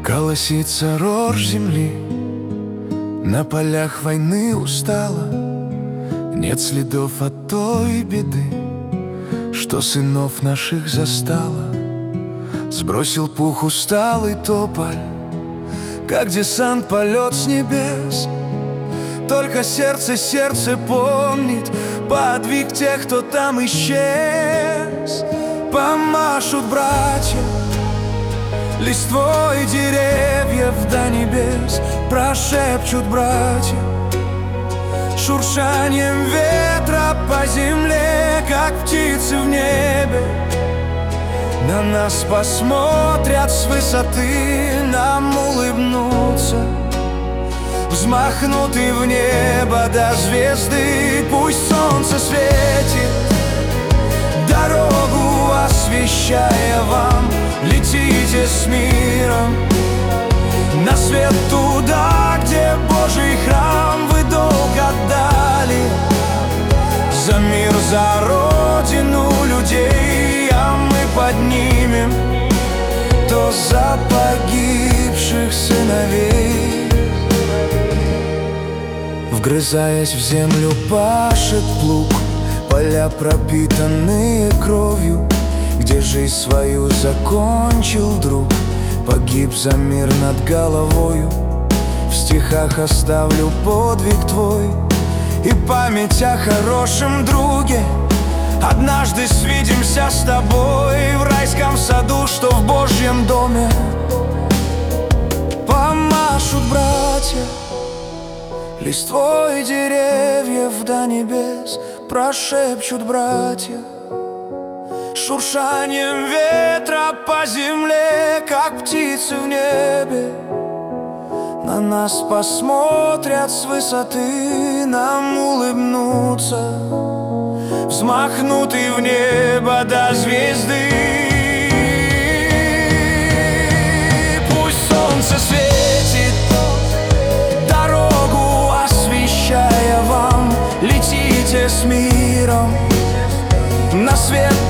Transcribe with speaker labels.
Speaker 1: Колосится рожь земли, на полях войны устала. Нет следов от той беды, что сынов наших застала. Сбросил пух усталый тополь, как десант полет с небес. Только сердце помнит подвиг тех, кто там исчез. Помашут братья листвой деревьев до небес, прошепчут братья шуршанием ветра по земле, как птицы в небе. На нас посмотрят с высоты, нам улыбнутся, взмахнут и в небо до звезды. Пусть солнце светит, дорогу освещая вам. Летите с миром на свет туда, где Божий храм вы долг отдали. За мир, за родину людей, а мы поднимем тост за погибших сыновей. Вгрызаясь в землю, пашет плуг, поля, пропитанные кровью, где жизнь свою закончил друг, погиб за мир над головою. В стихах оставлю подвиг твой и память о хорошем друге. Однажды свидимся с тобой в райском саду, что в Божьем доме. Помашут братья листвой деревьев до небес, прошепчут братья шуршанием ветра по земле, как птицы в небе. На нас посмотрят с высоты, нам улыбнутся, взмахнут и в небо до звезды. Пусть солнце светит, дорогу освещая вам. Летите с миром на свет